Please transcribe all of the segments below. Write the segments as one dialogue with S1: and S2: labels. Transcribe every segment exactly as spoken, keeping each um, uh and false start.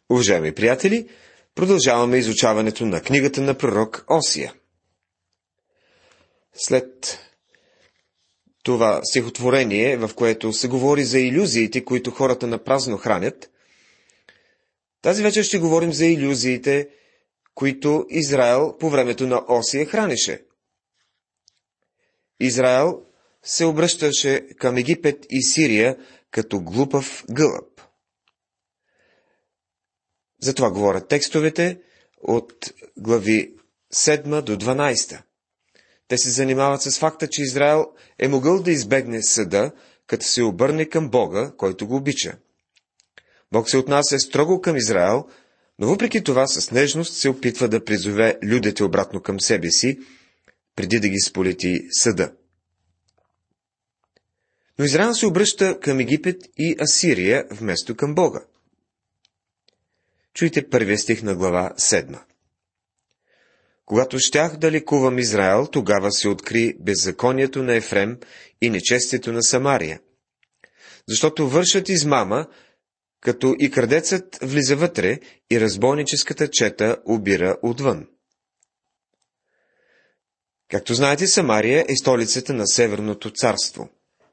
S1: Уважаеми приятели, продължаваме изучаването на книгата на пророк Осия. След това стихотворение, в което се говори за илюзиите, които хората напразно хранят, тази вечер ще говорим за илюзиите, които Израел по времето на Осия хранеше. Израел се обръщаше към Египет и Сирия като глупав гълъб. Затова говорят текстовете от глави седма до дванадесета. Те се занимават с факта, че Израел е могъл да избегне съда, като се обърне към Бога, който го обича. Бог се отнася строго към Израел, но въпреки това с нежност се опитва да призове людите обратно към себе си, преди да ги сполети съда. Но Израел се обръща към Египет и Асирия вместо към Бога. Чуйте първия стих на глава седма. Когато щях да лекувам Израел, тогава се откри беззаконието на Ефрем и нечестието на Самария. Защото вършат измама, като и крадецът влиза вътре и разбойническата чета обира отвън. Както знаете, Самария е столицата на Северното царство.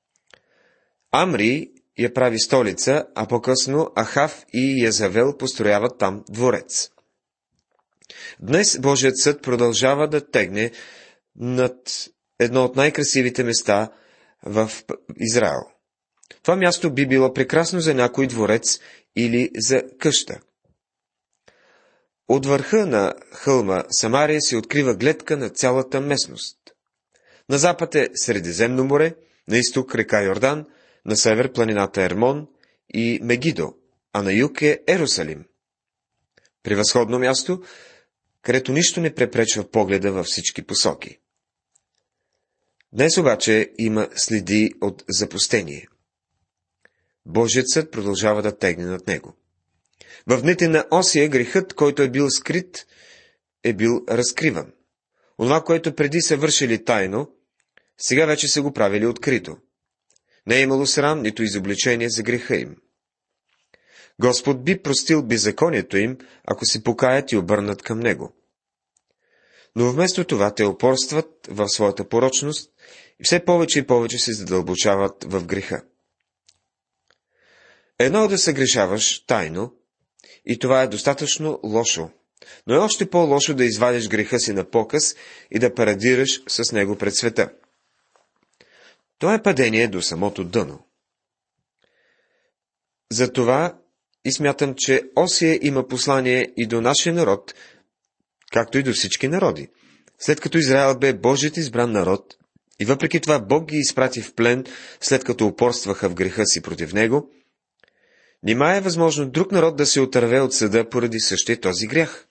S1: Амри я прави столица, а по-късно Ахав и Язавел построяват там дворец. Днес Божият съд продължава да тегне над едно от най-красивите места в Израел. Това място би било прекрасно за някой дворец или за къща. От върха на хълма Самария се открива гледка на цялата местност. На запад е Средиземно море, на изток река Йордан, на север планината Ермон и Мегидо, а на юг е Ерусалим. Превъзходно място, където нищо не препречва погледа във всички посоки. Днес обаче има следи от запустение. Божият съд продължава да тегне над него. В дните на Осия грехът, който е бил скрит, е бил разкриван. Онова, което преди са вършили тайно, сега вече са го правили открито. Не е имало срам, нито изобличение за греха им. Господ би простил беззаконието им, ако се покаят и обърнат към Него. Но вместо това те упорстват в своята порочност и все повече и повече се задълбочават в греха. Едно е да съгрешаваш тайно, и това е достатъчно лошо, но е още по-лошо да извадиш греха си на показ и да парадираш с него пред света. Това е падение до самото дъно. Затова и смятам, че Осия има послание и до нашия народ, както и до всички народи. След като Израел бе Божият избран народ, и въпреки това Бог ги изпрати в плен, след като упорстваха в греха си против него, нима е възможно друг народ да се отърве от съда поради същия този грях.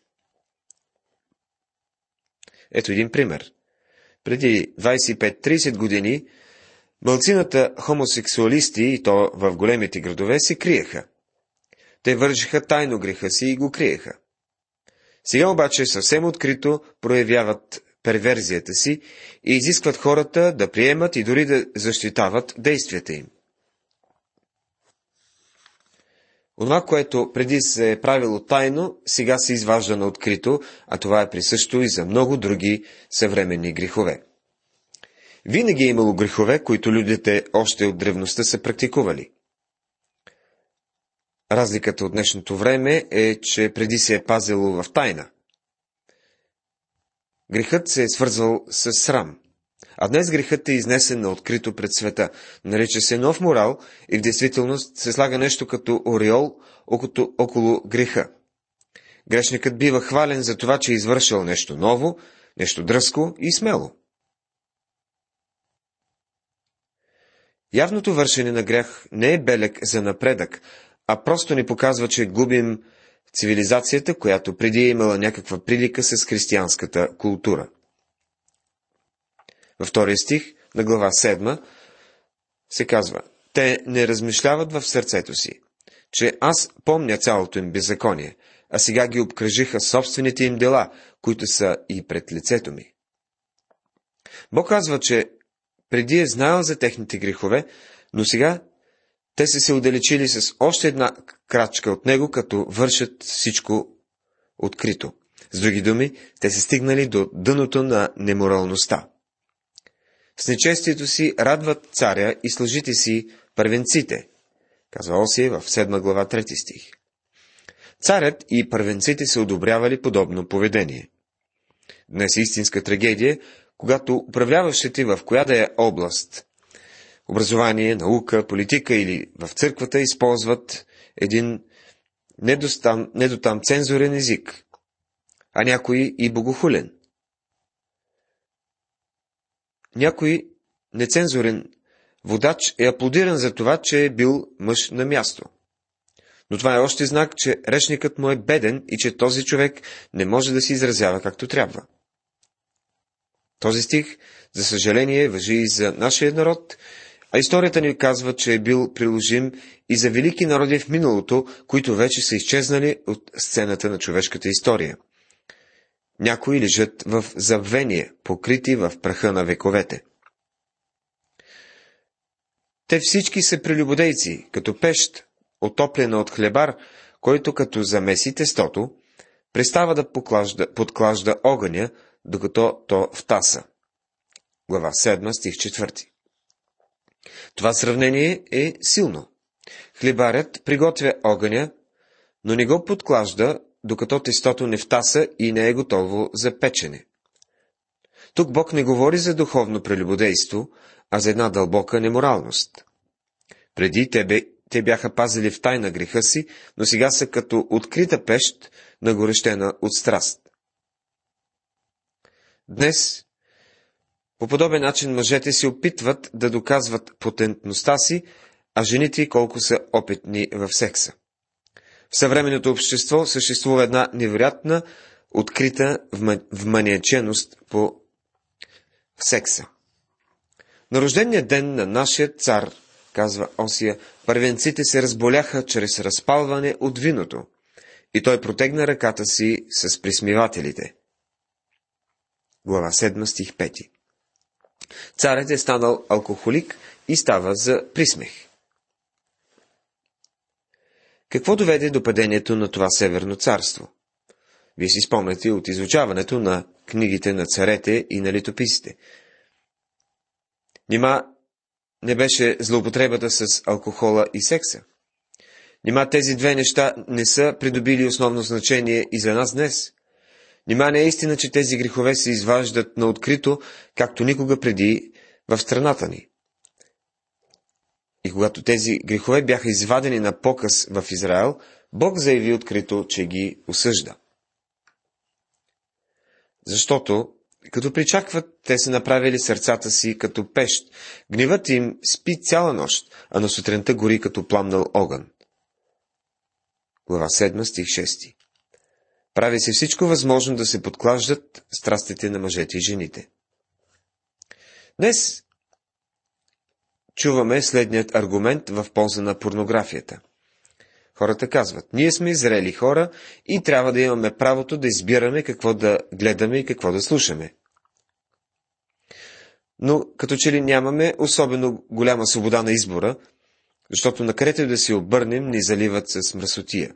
S1: Ето един пример. Преди двадесет и пет до тридесет години малцината хомосексуалисти, и то в големите градове, се криеха. Те вършиха тайно греха си и го криеха. Сега обаче съвсем открито проявяват перверзията си и изискват хората да приемат и дори да защитават действията им. Онова, което преди се е правило тайно, сега се изважда на открито, а това е присъщо и за много други съвременни грехове. Винаги е имало грехове, които людите още от древността са практикували. Разликата от днешното време е, че преди се е пазило в тайна. Грехът се е свързвал с срам, а днес грехът е изнесен на открито пред света. Нарича се нов морал и в действителност се слага нещо като ореол около, около греха. Грешникът бива хвален за това, че е извършил нещо ново, нещо дръзко и смело. Явното вършене на грях не е белег за напредък, а просто ни показва, че губим цивилизацията, която преди е имала някаква прилика с християнската култура. Във втория стих на глава седма се казва: те не размишляват в сърцето си, че аз помня цялото им беззаконие, а сега ги обкръжиха собствените им дела, които са и пред лицето ми. Бог казва, че преди е знаел за техните грехове, но сега те са се отдалечили с още една крачка от него, като вършат всичко открито. С други думи, те са стигнали до дъното на неморалността. С нечестието си радват царя и служите си първенците, казва Осия в седма глава, трети стих. Царят и първенците са одобрявали подобно поведение. Днес е истинска трагедия, когато управляващите в коя да е област, образование, наука, политика или в църквата, използват един недостам, недотам цензурен език, а някой и богохулен. Някой нецензурен водач е аплодиран за това, че е бил мъж на място. Но това е още знак, че речникът му е беден и че този човек не може да се изразява както трябва. Този стих, за съжаление, важи и за нашия народ, а историята ни казва, че е бил приложим и за велики народи в миналото, които вече са изчезнали от сцената на човешката история. Някои лежат в забвение, покрити в праха на вековете. Те всички са прелюбодейци, като пещ, отоплена от хлебар, който като замеси тестото, престава да поклажда, подклажда огъня, докато то втаса. Глава седма, стих четвърти. Това сравнение е силно. Хлебарят приготвя огъня, но не го подклажда, докато тестото не втаса и не е готово за печене. Тук Бог не говори за духовно прелюбодейство, а за една дълбока неморалност. Преди тебе те бяха пазили в тайна греха си, но сега са като открита пещ, нагорещена от страст. Днес, по подобен начин, мъжете се опитват да доказват потентността си, а жените колко са опитни в секса. В съвременното общество съществува една невероятна, открита вманиаченост по секса. На рождения ден на нашия цар, казва Осия, първенците се разболяха чрез разпалване от виното, и той протегна ръката си с присмивателите. Глава седма, стих пети. Царят е станал алкохолик и става за присмех. Какво доведе до падението на това северно царство? Вие си спомняте от изучаването на книгите на царете и на летописите. Нима не беше злоупотребата с алкохола и секса? Нима тези две неща не са придобили основно значение и за нас днес? Нима не е истина, че тези грехове се изваждат на открито, както никога преди в страната ни? И когато тези грехове бяха извадени на показ в Израел, Бог заяви открито, че ги осъжда. Защото, като причакват, те са направили сърцата си като пещ. Гневът им спи цяла нощ, а на сутринта гори като пламнал огън. Глава седма, стих шести. Прави се всичко възможно да се подклаждат страстите на мъжете и жените. Днес чуваме следният аргумент в полза на порнографията. Хората казват, ние сме зрели хора и трябва да имаме правото да избираме какво да гледаме и какво да слушаме. Но като че ли нямаме особено голяма свобода на избора, защото накъдето да се обърнем, ни заливат с мръсотия.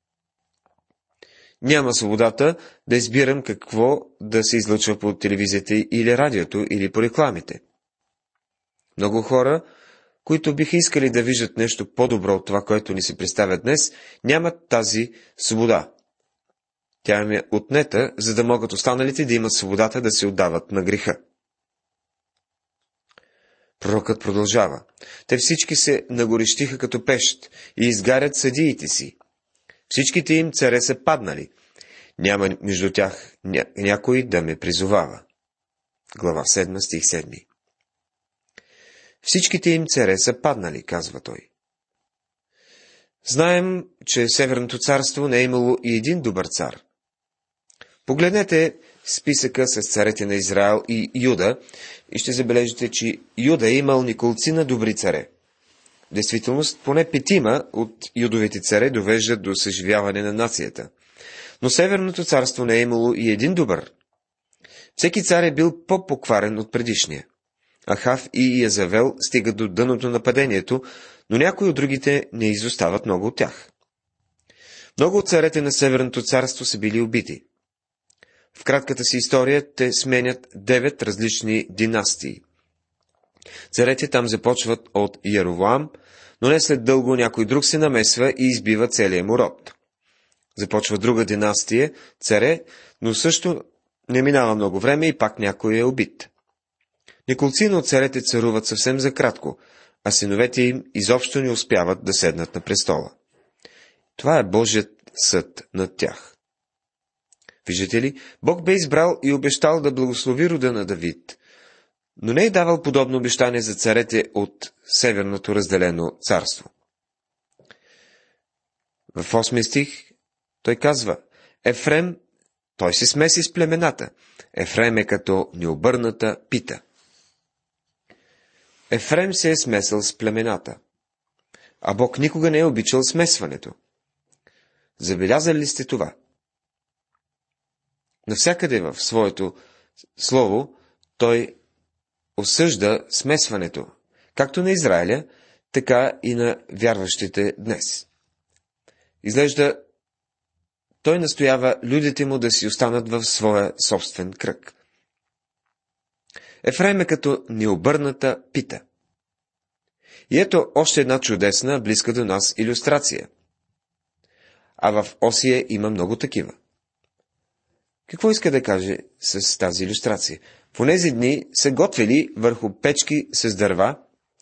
S1: Няма свободата да избирам какво да се излъчва по телевизията или радиото, или по рекламите. Много хора, които биха искали да виждат нещо по-добро от това, което ни се представя днес, нямат тази свобода. Тя им е отнета, за да могат останалите да имат свободата да се отдават на греха. Пророкът продължава. Те всички се нагорещиха като пещ и изгарят съдиите си. Всичките им царе са паднали. Няма между тях ня... някой да ме призовава. Глава седма, стих седми. Всичките им царе са паднали, казва той. Знаем, че Северното царство не е имало и един добър цар. Погледнете списъка с царете на Израел и Юда и ще забележите, че Юда е имал николцина добри царе. В действителност, поне петима от юдовите царе довеждат до съживяване на нацията. Но Северното царство не е имало и един добър. Всеки цар е бил по-покварен от предишния. Ахав и Язавел стигат до дъното на падението, но някои от другите не изостават много от тях. Много от царете на Северното царство са били убити. В кратката си история те сменят девет различни династии. Царете там започват от Яровоам, но не след дълго някой друг се намесва и избива целия му род. Започва друга династия, царе, но също не минава много време и пак някой е убит. Неколцина от царете царуват съвсем за кратко, а синовете им изобщо не успяват да седнат на престола. Това е Божият съд над тях. Виждате ли, Бог бе избрал и обещал да благослови рода на Давид, но не е давал подобно обещание за царете от северното разделено царство. В осми стих той казва: Ефрем, той се смеси с племената. Ефрем е като необърната пита. Ефрем се е смесил с племената, а Бог никога не е обичал смесването. Забелязали ли сте това? Навсякъде в своето слово той осъжда смесването, както на Израиля, така и на вярващите днес. Изглежда, той настоява людите му да си останат в своя собствен кръг. Ефрем е като необърната пита. И ето още една чудесна, близка до нас илюстрация. А в Осия има много такива. Какво иска да каже с тази илюстрация? В онези дни се готвили върху печки с дърва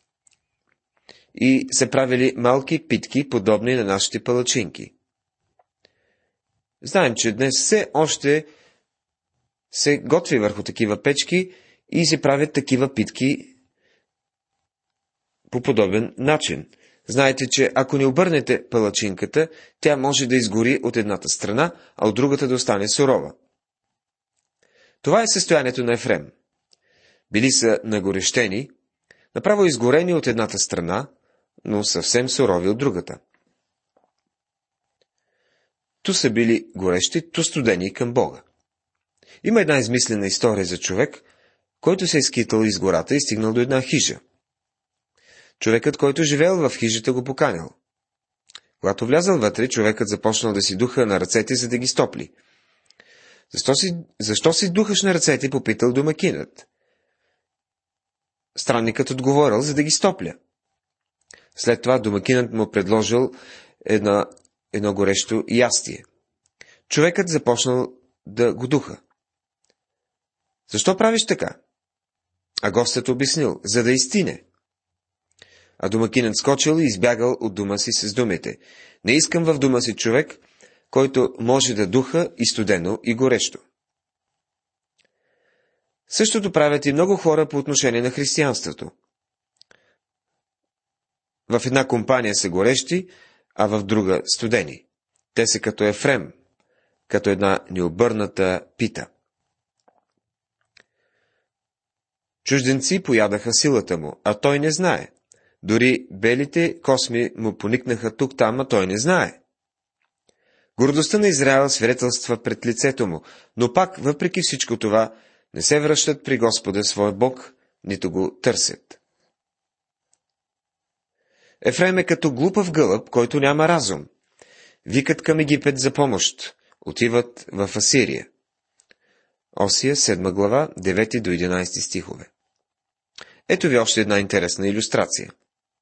S1: и се правили малки питки, подобни на нашите палачинки. Знаем, че днес все още се готви върху такива печки и се правят такива питки по подобен начин. Знаете, че ако не обърнете палачинката, тя може да изгори от едната страна, а от другата да остане сурова. Това е състоянието на Ефрем. Били са нагорещени, направо изгорени от едната страна, но съвсем сурови от другата. Ту са били горещи, ту студени към Бога. Има една измислена история за човек, който се е скитал из гората и стигнал до една хижа. Човекът, който живеел в хижата, го поканял. Когато влязал вътре, човекът започнал да си духа на ръцете, за да ги стопли. Защо си, защо си духаш на ръцете, попитал домакинът. Странникът отговорил: за да ги стопля. След това домакинът му предложил една, едно горещо ястие. Човекът започнал да го духа. Защо правиш така? А гостът обяснил: за да изтине. А домакинът скочил и избягал от дома си с думите: не искам в дома си човек, който може да духа и студено, и горещо. Същото правят и много хора по отношение на християнството. В една компания са горещи, а в друга студени. Те са като Ефрем, като една необърната пита. Чужденци поядаха силата му, а той не знае. Дори белите косми му поникнаха тук-там, а той не знае. Гордостта на Израел свидетелства пред лицето му, но пак, въпреки всичко това, не се връщат при Господа своя Бог, нито го търсят. Ефрем е като глупав гълъб, който няма разум. Викат към Египет за помощ, отиват в Асирия. Осия, седма глава, девети до единайсети стихове. Ето ви още една интересна илюстрация.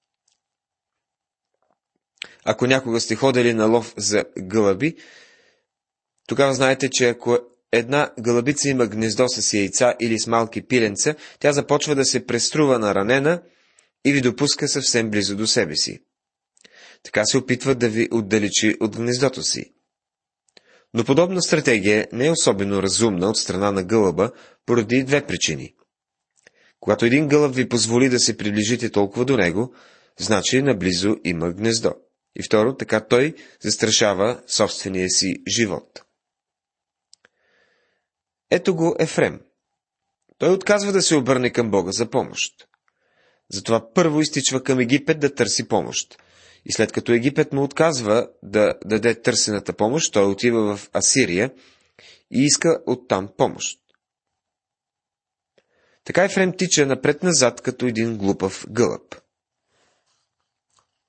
S1: Ако някога сте ходили на лов за гълъби, тогава знаете, че ако една гълъбица има гнездо с яйца или с малки пиленца, тя започва да се преструва на ранена и ви допуска съвсем близо до себе си. Така се опитва да ви отдалечи от гнездото си. Но подобна стратегия не е особено разумна от страна на гълъба поради две причини. Когато един гълъб ви позволи да се приближите толкова до него, значи наблизо има гнездо. И второ, така той застрашава собствения си живот. Ето го Ефрем. Той отказва да се обърне към Бога за помощ. Затова първо изтичва към Египет да търси помощ. И след като Египет му отказва да даде търсената помощ, той отива в Асирия и иска оттам помощ. Така Ефрем тича напред-назад като един глупав гълъб.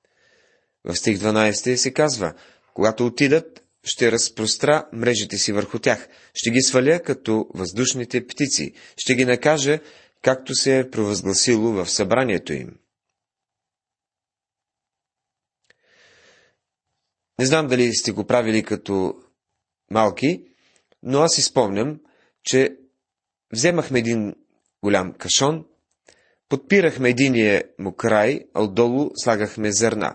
S1: В стих дванайсети се казва: когато отидат, ще разпростра мрежите си върху тях, ще ги сваля като въздушните птици, ще ги накажа, както се е провъзгласило в събранието им. Не знам дали сте го правили като малки, но аз си спомням, че вземахме един голям кашон, подпирахме единия му край, а отдолу слагахме зърна.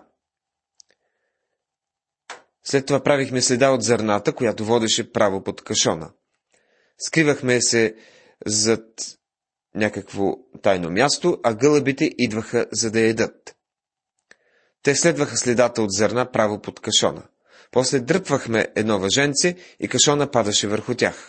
S1: След това правихме следа от зърната, която водеше право под кашона. Скривахме се зад някакво тайно място, а гълъбите идваха за да ядат. Те следваха следата от зърна право под кашона. После дръпвахме едно въженце и кашона падаше върху тях.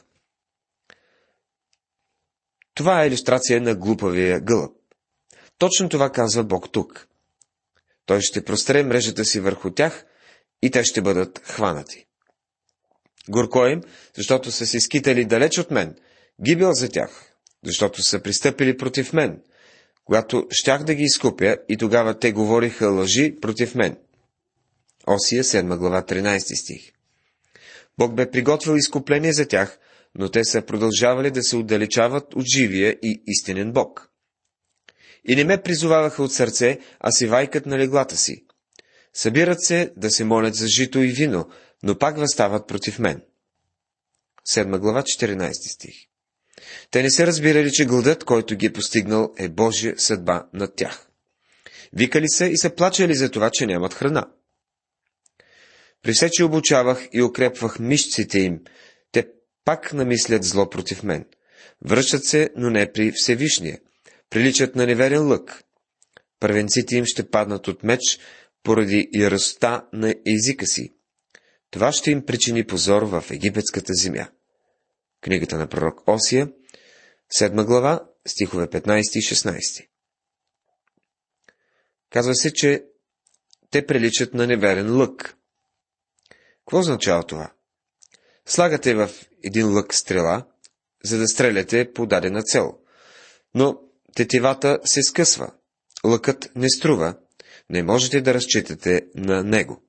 S1: Това е илюстрация на глупавия гълъб. Точно това казва Бог тук. Той ще простре мрежата си върху тях и те ще бъдат хванати. Горко им, защото са се скитали далеч от мен, гибел за тях, защото са пристъпили против мен, когато щях да ги изкупя, и тогава те говориха лъжи против мен. Осия, седма глава, тринайсети стих. Бог бе приготвил изкупление за тях, но те са продължавали да се отдалечават от живия и истинен Бог. И не ме призоваваха от сърце, а си вайкат на леглата си. Събират се да се молят за жито и вино, но пак въстават против мен. Седма глава, четиринайсети стих. Те не се разбирали, че гладът, който ги е постигнал, е Божия съдба над тях. Викали се и се плачели за това, че нямат храна. При все, че обучавах и укрепвах мишците им, те пак намислят зло против мен. Връщат се, но не при Всевишния. Приличат на неверен лък. Първенците им ще паднат от меч поради яростта на езика си. Това ще им причини позор в египетската земя. Книгата на пророк Осия, седма глава, стихове петнайсети и шестнайсети. Казва се, че те приличат на неверен лък. Какво означава това? Слагате в един лък стрела, за да стреляте по дадена цел. Но тетивата се скъсва, лъкът не струва, не можете да разчитате на него.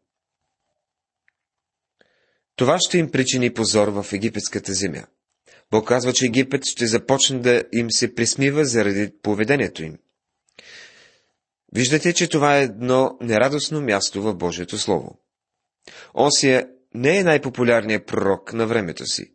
S1: Това ще им причини позор в египетската земя. Бог казва, че Египет ще започне да им се присмива заради поведението им. Виждате, че това е едно нерадостно място в Божието Слово. Осия не е най-популярният пророк на времето си.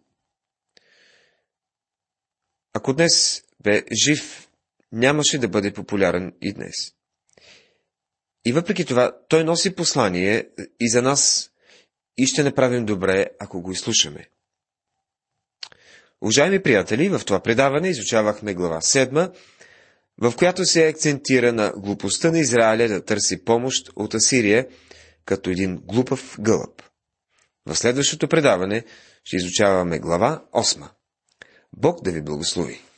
S1: Ако днес бе жив, нямаше да бъде популярен и днес. И въпреки това, той носи послание и за нас, и ще направим добре, ако го изслушаме. Уважаеми приятели, в това предаване изучавахме глава седма, в която се акцентира на глупостта на Израиля да търси помощ от Асирия, като един глупав гълъб. В следващото предаване ще изучаваме глава осма. Бог да ви благослови!